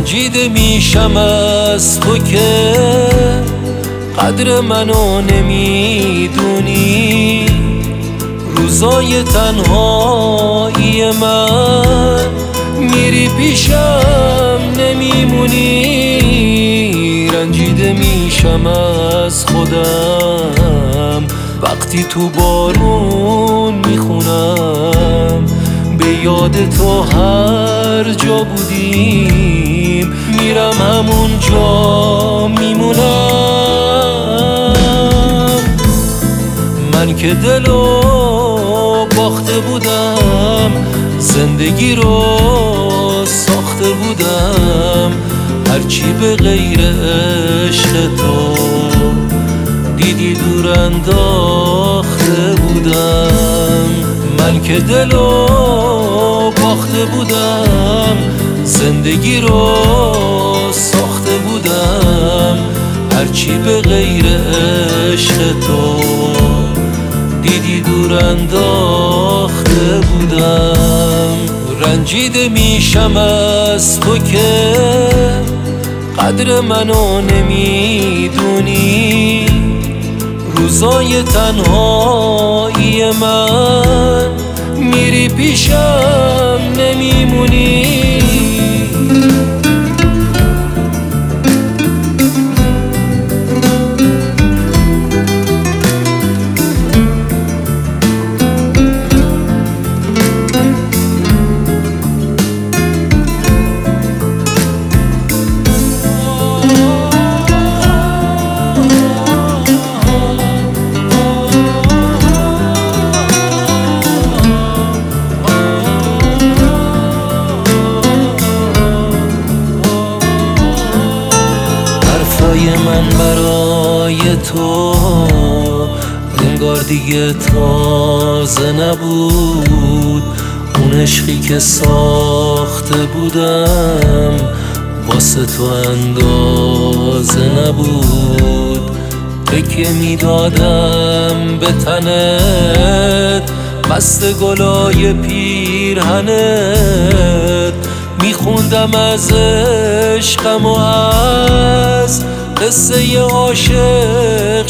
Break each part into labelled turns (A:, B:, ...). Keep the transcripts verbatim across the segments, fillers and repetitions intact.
A: رنجیده میشم از تو که قدر منو نمیدونی. روزای تنهایی من میری پیشم نمیمونی. رنجیده میشم از خودم وقتی تو بارون میخونم. به یاد تو هر جا بودیم میرم همون جا میمونم. من که دلو باخته بودم، زندگی رو ساخته بودم. هرچی به غیر عشق تو دیدی دور انداخته بودم. من که دلو باخته بودم، زندگی رو ساخته بودم. هرچی به غیر عشق تو دیدی دور انداخته بودم. رنجیده میشم از تو که قدر منو نمیدونی. روزای تنهایی من میری پیشم نمیمونی. من برای تو انگار دیگه تازه نبود. اون عشقی که ساخته بودم واسه تو اندازه نبود. تکیه میدادم به تنت، مست گلای پیرهنت. میخوندم از عشقم و از قصه عاشق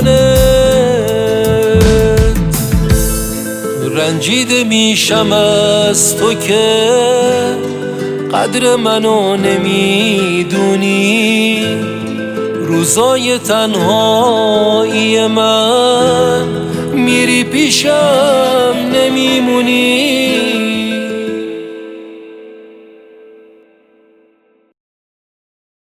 A: شدنت. رنجیده میشم از تو که قدر منو نمیدونی. روزای تنهایی من میری پیشم نمیمونی.